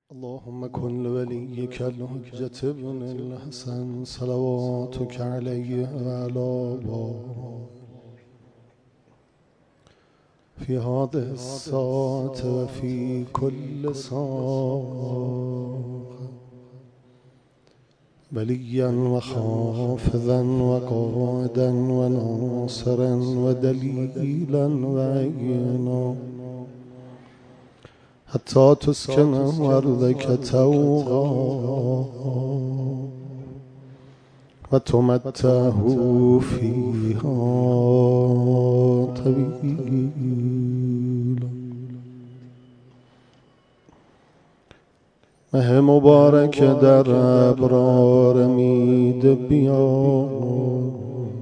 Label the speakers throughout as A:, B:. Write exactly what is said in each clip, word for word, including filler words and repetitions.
A: اللهم كن لوليك الحجة ابن الحسن صلواتك عليه وعلى آله في هذه الساعة وفي كل ساعة وليا وحافظا وقائدا وناصرا ودليلا وعينا حتى تسكن أرضك توغا وتمتعه فيها طويلا. مه مبارک در ابرار مید بیاد،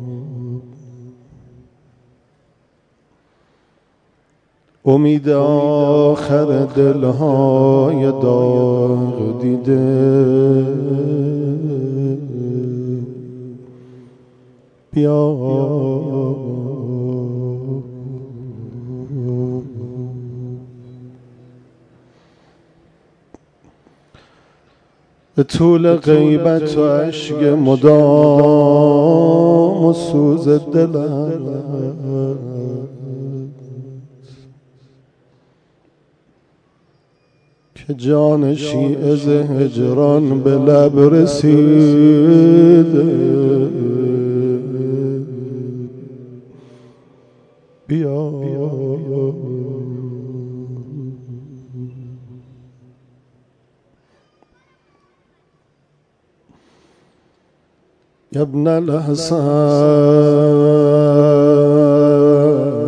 A: امید آخر دلهای داغ دیده بیا. به طول غیبت و عشق مدام و سوز دلم که جان شیعه ز هجران به لب رسیده بیا. یا ابن الحسن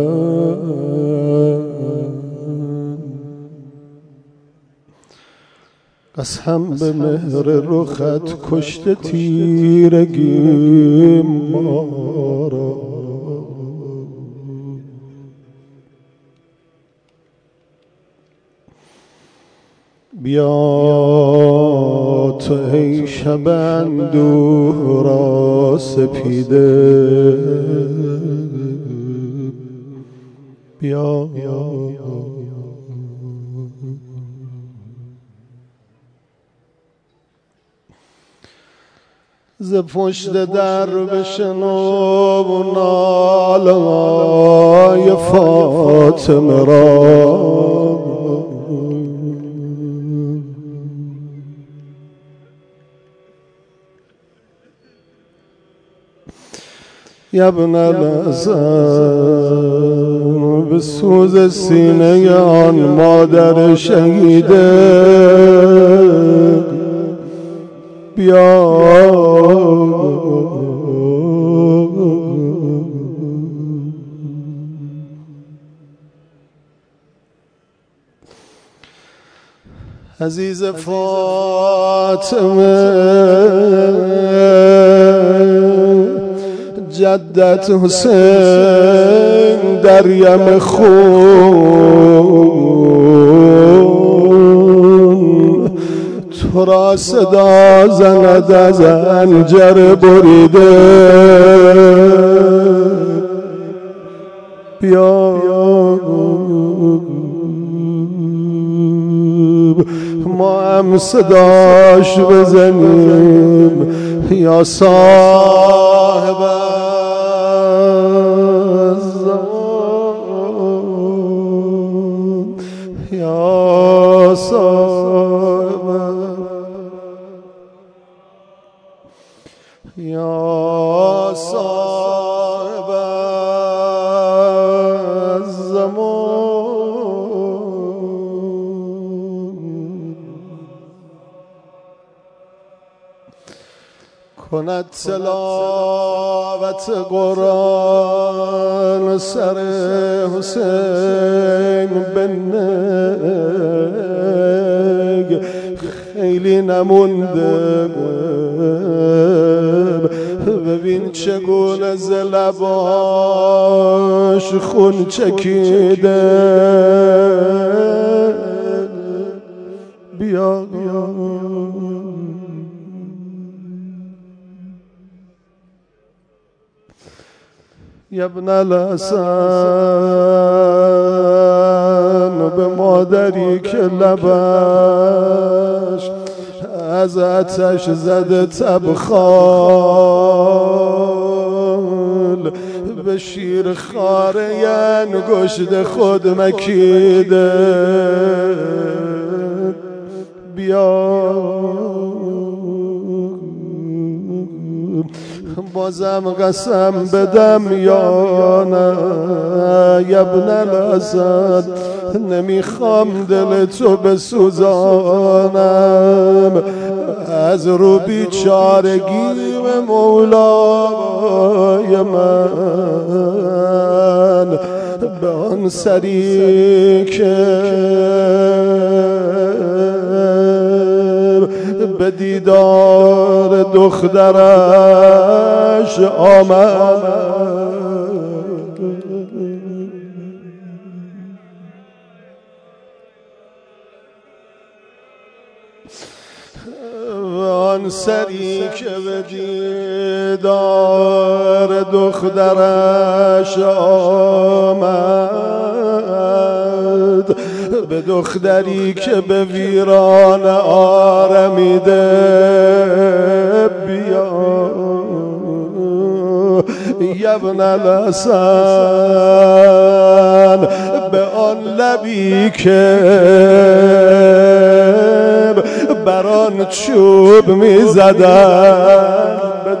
A: قسم به مهر رخت کشته تیرگی ما را، بیا تو ای شب اندوه را سپیده بیا. ز پشت در بشنو ناله های فاطمه را، یا ابن الحسن به سوز سینه آن مادر شهیده بیا. عزیز فاطمه جدت حسین در یم خون تو را صدا زند از حنجر بریده بیا. ما هم صداش بزنیم یا صاحب الزمان، یا صاحب یا صاحب الزمان. کند تلاوت قرآن سر حسین بنگ، خیلی نمونده ببین چگونه ز لباش خون چکیده بیا. یا ابن الحسن به مادری که لبش از آتش زده تبخال، به شیر خاره انگشت خود مکیده. بیا بازم قسم بدم یا نه ابن الاسد، نمیخوام دل تو بسوزانم. از رو بیچارگی و مولای من به آن سری که به دیدار دخترش آمد. آن سری که به دیدار دخترش آمد، به دختری که به ویران آرمیده. بیا ابن الحسن، به آن لبی که بر آن چوب می زدن به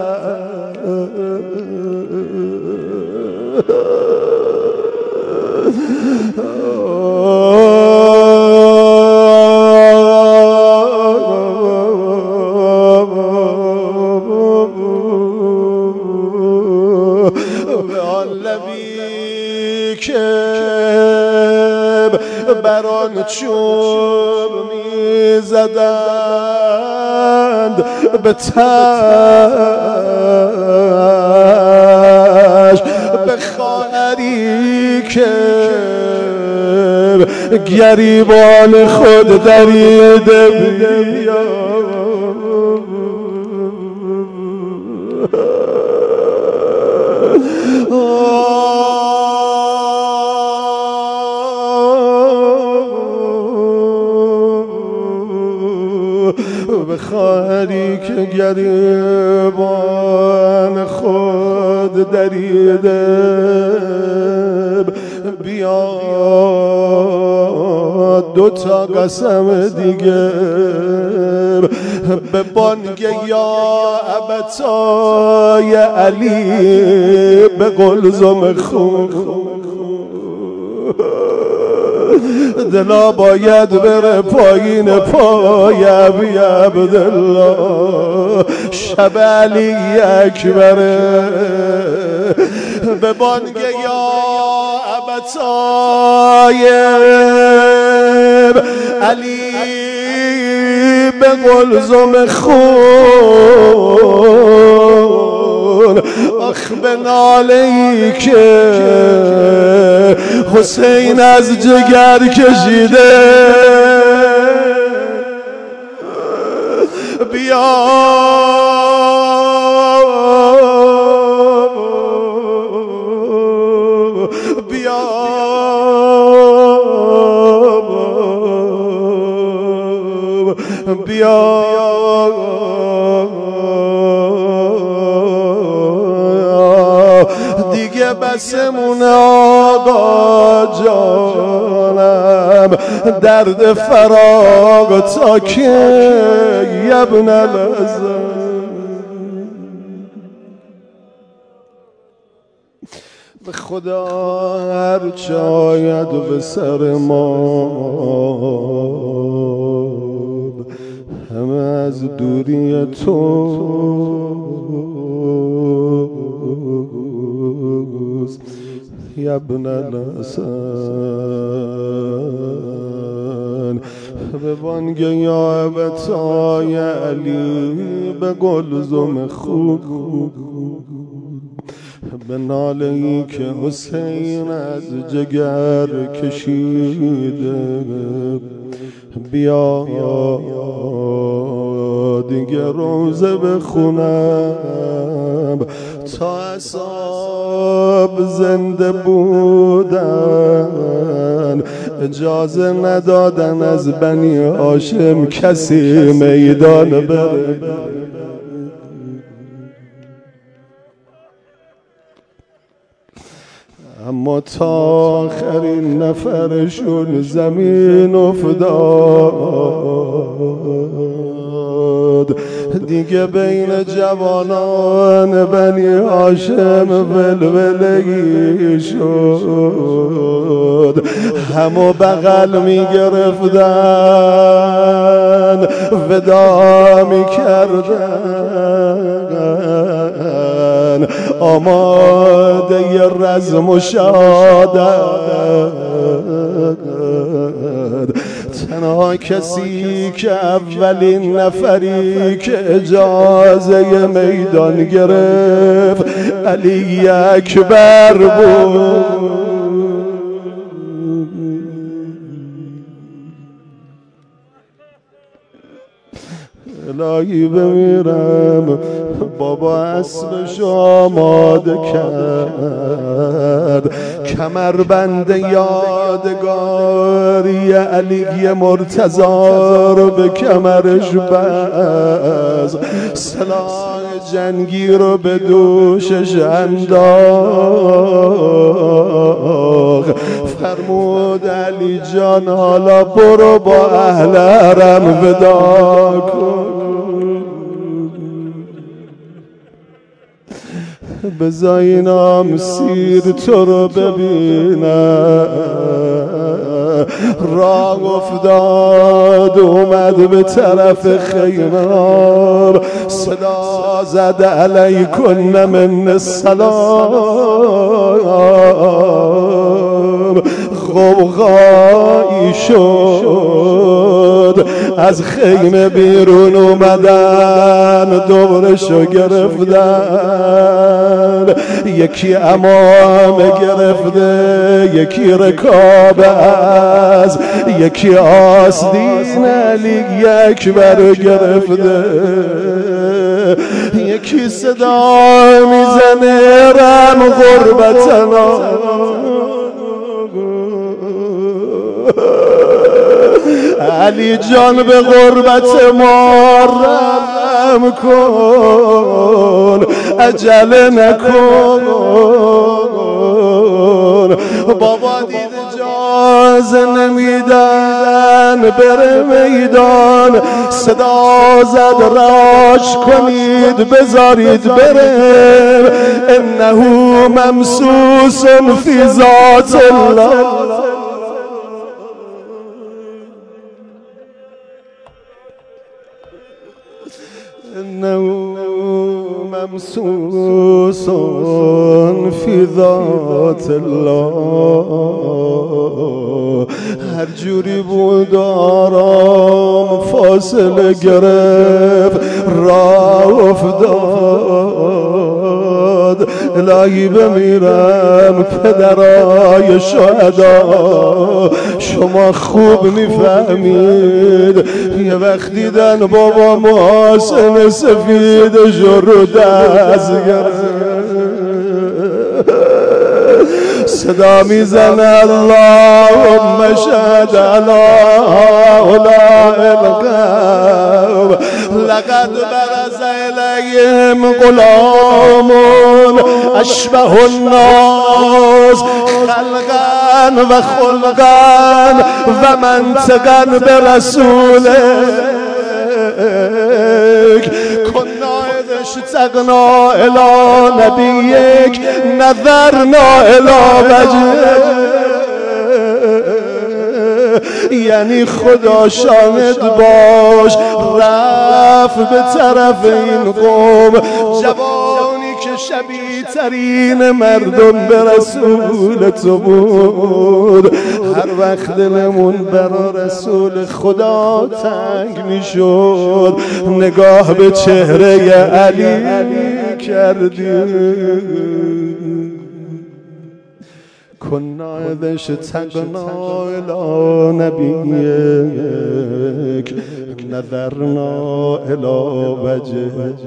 A: بر آن چوب می زدند به تش، به خواهری که گریبان خود دریده. بیا به خواهری که گریبان خود دریده. بیا دو تا قسم دیگه به بانگ یا ابتای علی به قلزم خون. دلا باید بره پایین پای ابی عبدالله، شب علی اکبره. به بانگ یا ابتای علی به قلزم خون، آخ به ناله‌ای که حسین از جگر کشیده. بیا بیا بیا دیگه بسمون آقا جانم، درد فراق تا که ابن الحسن. به خدا هر چاید به سر ما همه از دوری توست ابن الحسن. به بانگ یا ابتای علی به قلزم خود، به ناله‌ای که حسین از جگر کشیده. بیا دیگه روزه بخونم تا اصحاب زنده بودن، اجازه ندادن از بنی هاشم کسی میدان بره. اما تا آخرین نفرشون زمین افتاد دیگه بین جوانان بنی هاشم ولوله‌ای شد. همو بغل میگرفتن ودا میکردن آماده ی رزم و شهادت. تنها کسی که اولین نفری که اجازه میدان گرفت علی اکبر بود. الهی بمیرم بابا اسبش آماده کرد، کمربند یادگاری علی مرتضی رو به کمرش بست، سلاح جنگی رو به دوشش انداخت. فرمود علی جان حالا برو با اهل حرم ودا کن، بذار اینام سیر تو رو ببینم. راه افتاد اومد به طرف خیمه، صدا زد علیکن من السلام. غوغایی شد، از خیمه بیرون اومدن، دورشو گرفتن، یکی امامه گرفته، یکی رکاب از، یکی آستین علی اکبر گرفته، یکی صدا میزنه رم غربتنا، علی جان به غربت ما رحم کن، عجله نکن. بابا دید اجازه نمیدن بره میدان، صدا زد راش کنید بذارید بره، انه ممسوس فی ذات الله. إنه ممسوس في ذات الله. هر جوری بود آرام فاصله گرفت، راه افتاد. الهی بمیرم پدرای شهدا، شما خوب میفهمید. یه وقت دیدن بابا محاسن سفیدش رو دست گرفت، صدا میزن اللهم شهد علی هؤلاء القوم لقد برز الیهم غلام اشبه الناس خلقا و خلقا و منطقا برسولک. كنا إذا اشتقنا إلى نبيك نظرنا إلى وجهك. یعنی خدا شاهد باش، رفت به طرف این قوم، جوانی که شبیه ترین مردم به رسول تو بود. هر وقت دلمون برا رسول خدا تنگ میشد، نگاه به چهره علی کردیم. كنا إذا اشتقنا إلى نبيك نظرنا إلى وجهك.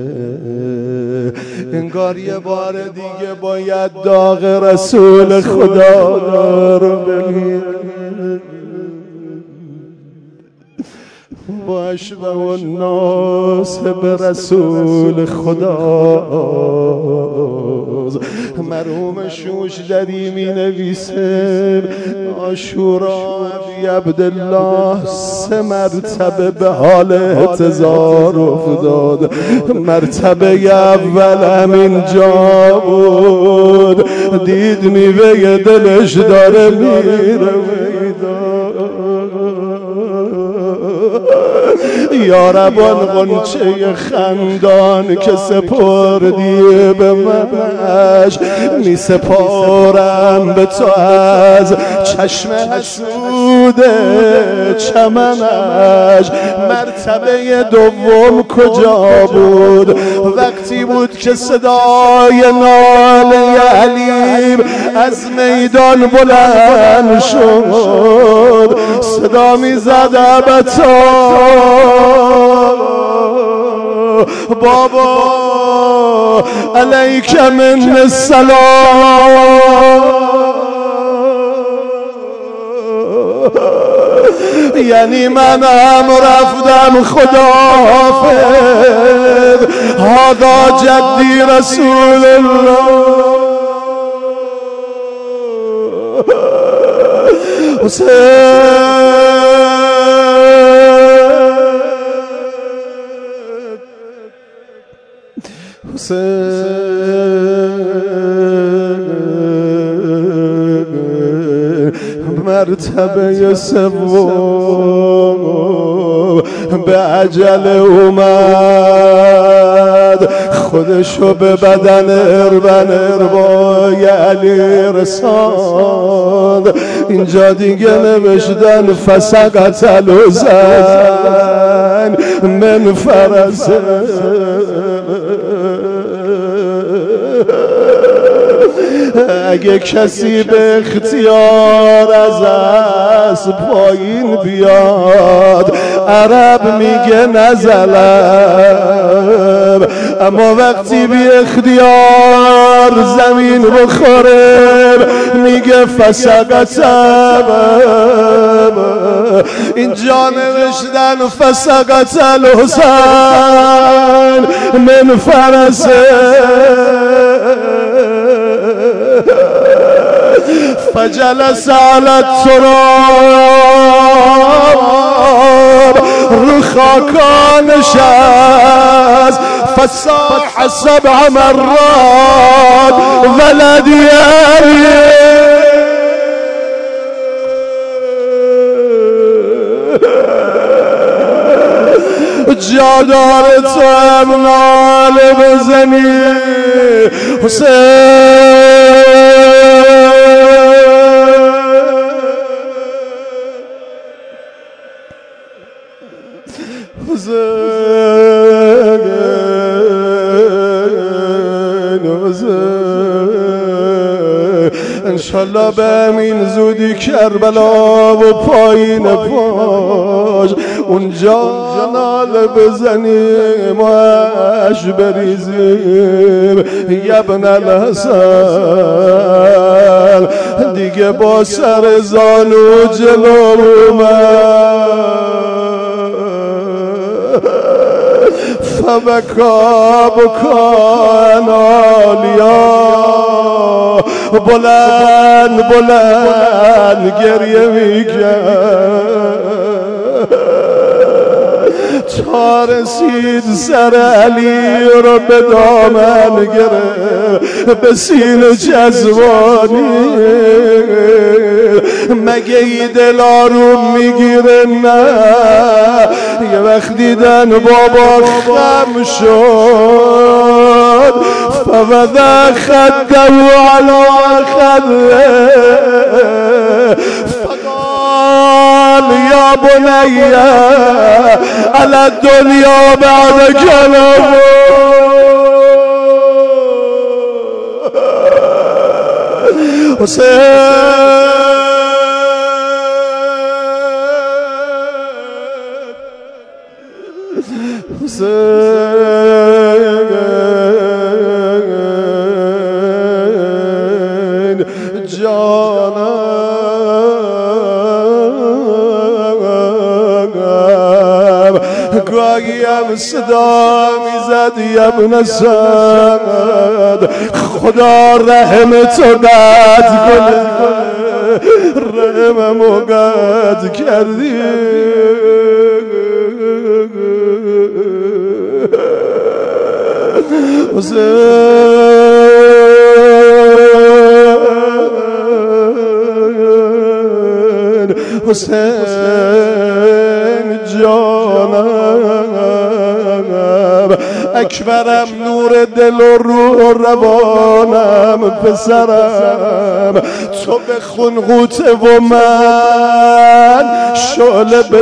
A: انگار یه بار دیگه باید داغ رسول خدا رو ببینیم. اشبه الناس به رسول خدا. مرحوم شوشدری می نویسه عاشورا ابی عبدالله سه مرتبه به حال اعتذار افتاد. مرتبه اول همینجا بود، دید میوه دلش داره میره یا ربان غنچه خندان که سپردی به منش، می سپارم به تو از چشم حسود چمنش. مرتبه دوم کجا بود؟ وقتی بود که صدای ناله علیم از میدان بلند شد، صدا می زد ابتا بابا علیک من السلام. یعنی منم رفتم خداحافظ، هذا جدی رسول الله. حسین مرتبه سوم به عجل اومد، خودشو به بدن اربن اربای علی رساند. اینجا دیگه نوشتن فسقط الحسین من فرسه. اگه کسی به اختیار از اسب پایین بیاد عرب میگه نزلم، اما وقتی بی اختیار زمین بخوره میگه فسقتم. اینجا نوشتن فسقت الحسین من فرسه فجلس على التراب، رو خاکا نشست، فصاح سبع مرات ولدی جا داره تو هم ناله بزنی حسین انشالله به همین زودی کربلا و پایین پاش اونجا ناله بزنیم و اش بریزیم. یبن الحسن دیگه با سر زانو جلو اومد، فبکا بکان آلیا، بلند بلند گریه میکرد تا رسید سر علی رو به دامن گرفت، به سینه جذبانی. مگه ای دل آروم میگیره؟ نه. یه وقت دیدن بابا خم شد، فوضع خده علی خده فقال یا بنیه علی الدنیا بعد کلام. حسین حسین جانم مریم صدا میزد یا ابن سعد خدا رحم تو قطع کنه رحممو قطع کردی حسین حسین جانم اکبرم نور دل و روح روانم پسرم تو بخون غوطه و من شعله به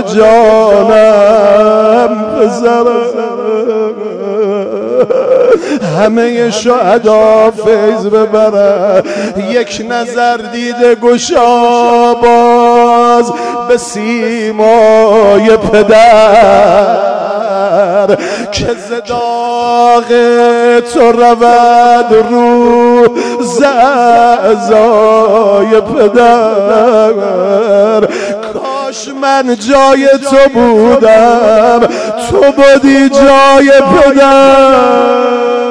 A: جانم پسرم همه شهدا فیض ببرن یک نظر دیده گشا باز به سیمای پدر که زداغ تو رود رو زعزای پدر کاش من جای تو بودم تو بودی جای پدر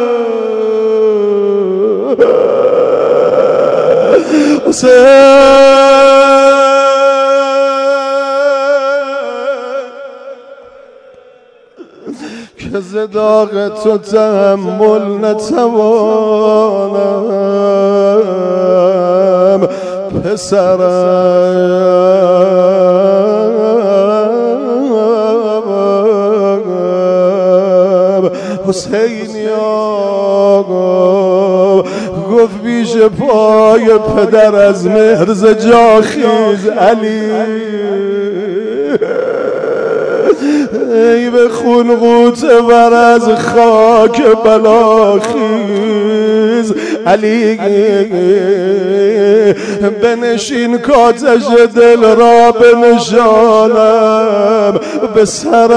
A: که زداغ تو تحمل نتوانم پسرم حسینی آقا گفت بیش پای پدر از مهرز جاخیز علی ای به خون غوطه ور از خاک بلاخیز علی بنشین کاتش دل را بنشانم به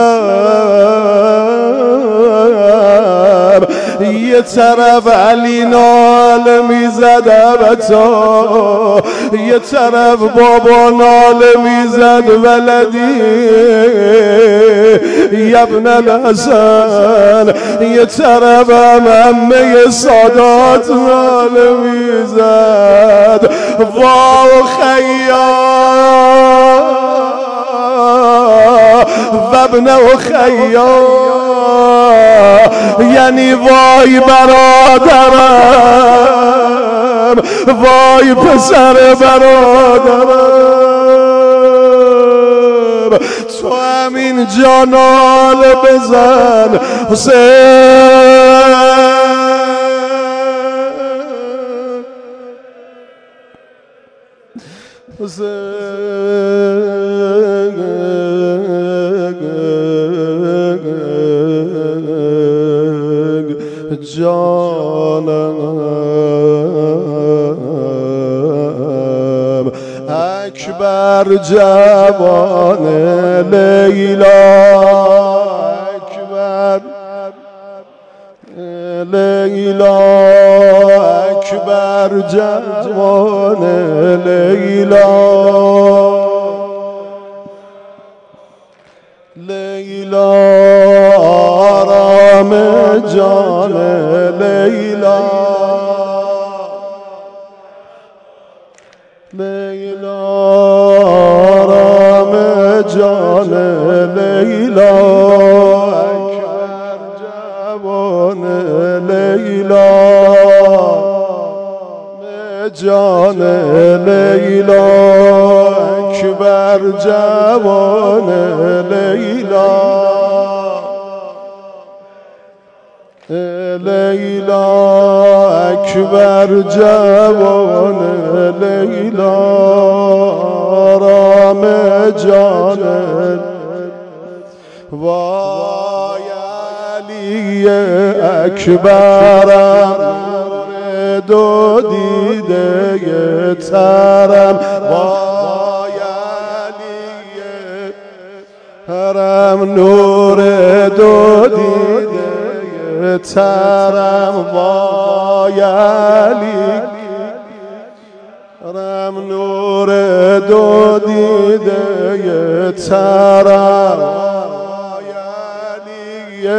A: سرم یه طرف علی ناله میزد ابتا یه طرف بابا ناله میزد ولدی ابن الحسن یه طرف هم همه سادات ناله میزد واو خیا و ابن خیا یعنی وای برادرم وای پسر برادرم تو همین جانال بزن حسین حسین جانم اکبر جوان لیلا اکبر لیلا اکبر جوان لیلا لیلا آرام جان لیلا لیلا آرام جان لیلا اکبر جوان لیلا جان لیلا اکبر جوان لیلا لیلا اکبر جوان لیلا آرام جان وای علی اکبرم دو دیده ترم وای علی حرم نور دو دیده ترم وای علی حرم نور دو دیده ترم وای علی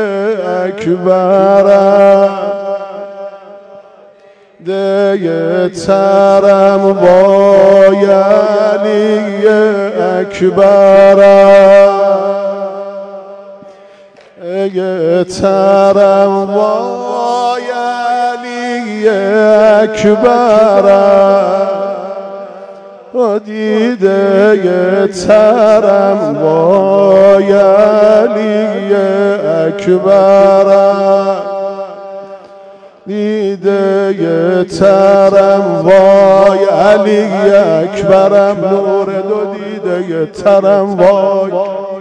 A: اکبرم دیگه ترم وای علی اکبرم دیگه ترم وای علی اکبرم دیده ترم وای علی اکبرم دیده ترم وای علی اکبرم نور دو دیده ترم وای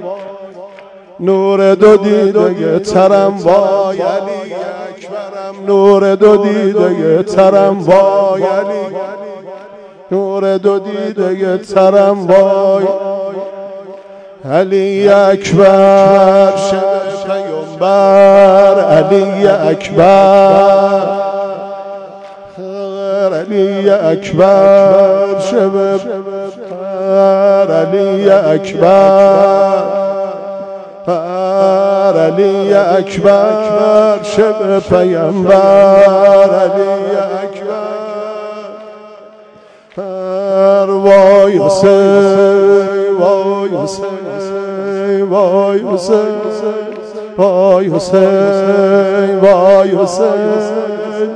A: نور دو دیده ترم وای علی اکبرم نور دو دیده ترم وای علی نور دو دیده ترم وای علی اکبر شب پیامبر علی اکبر علی اکبر شب پیامبر علی اکبر علی اکبر شب پیامبر علی اکبر وای حسین وای حسین وای حسین وای حسین وای حسین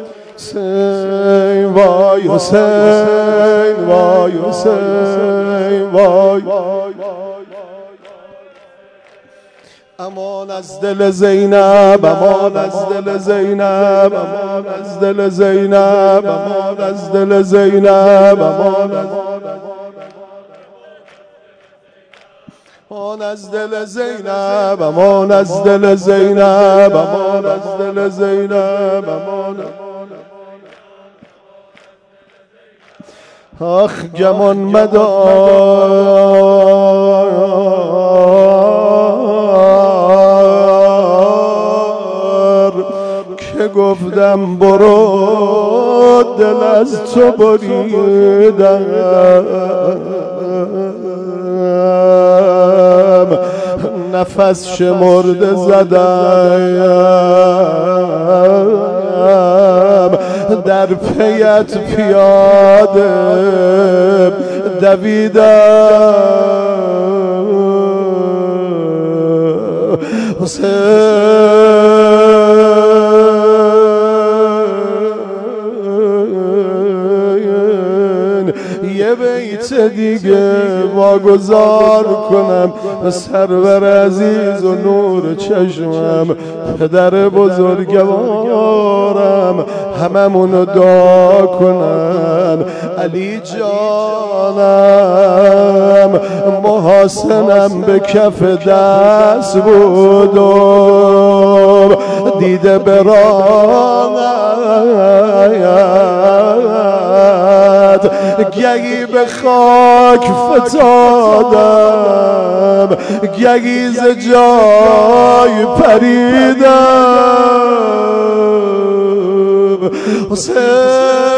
A: وای حسین وای حسین وای امان از دل زینب امان از دل زینب امان از دل زینب امان از دل زینب امان از دل زینب امان از دل زینب امان از دل زینب امان آخ گمان مدار که گفتم برو دل از تو بریدم نفس شمرده زدم در پیت پیاده دویدم حسین یه بیت دیگه واگذار کنم سرور عزیز و نور چشمم پدر بزرگوارم هممونو دعا کنن علی جانم محاسنم به کف دست بودم دیده برامد گهی به خاک فتادم گهی ز جای پریدم حسین